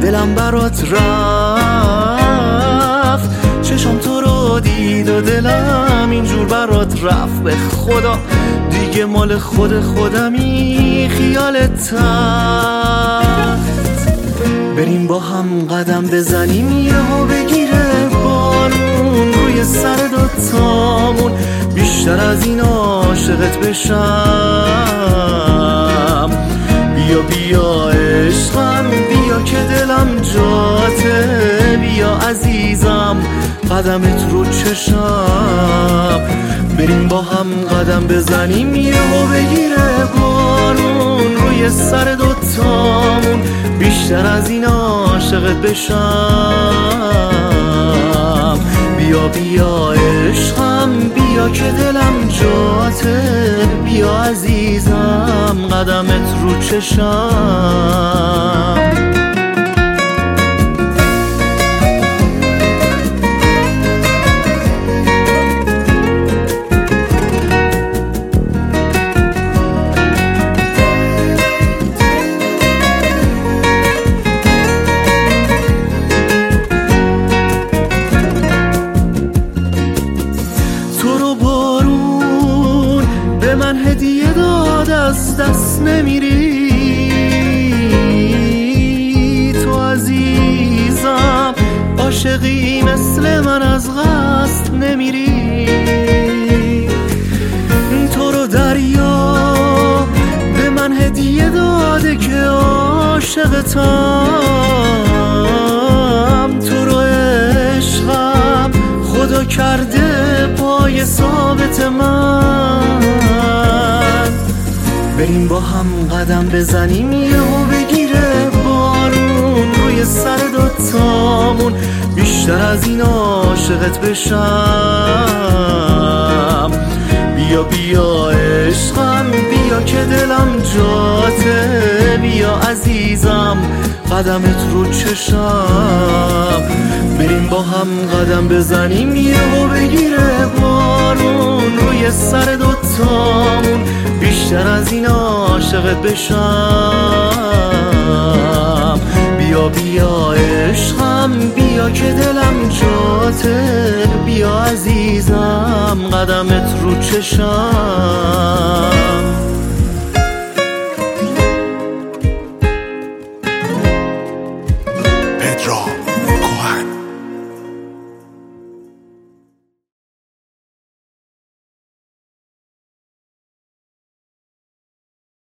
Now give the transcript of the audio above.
دلم برات رفت، چشم تو رو دید و دلم اینجور برات رفت. به خدا دیگه مال خودمی، خیالت تخت. بریم با هم قدم بزنیم، یهو بگیره بارون روی سر دوتامون. بیشتر از این عاشقت بشم. بیا بیا عشقم، بیا که دلم جاته. بیا عزیزم قدمت رو چشم. بریم با هم قدم بزنیم، یهو بگیره بارون روی سر دوتامون. بیشتر از این عاشقت بشم. بیا بیا عشقم، بیا که دلم جاته. بیا عزیزم قدمت رو چشم. من هدیه داد از دست نمیری، تو عزیزم عاشقی مثل من از قصد نمیری. تو رو دریا به من هدیه داده که عاشقتم. تو رو عشقم خدا کرده پای ثابت من. بریم با هم قدم بزنیم، یهو بگیره بارون روی سر دوتامون. بیشتر از این عاشقت بشم. بیا بیا عشقم، بیا که دلم جاته. بیا عزیزم قدمت رو چشم. بریم با هم قدم بزنیم، یهو بگیره بارون روی سر دوتامون. بیشتر از این عاشقت بشم. بیا بیا عشقم، بیا که دلم جاته. بیا عزیزم قدمت رو چشم.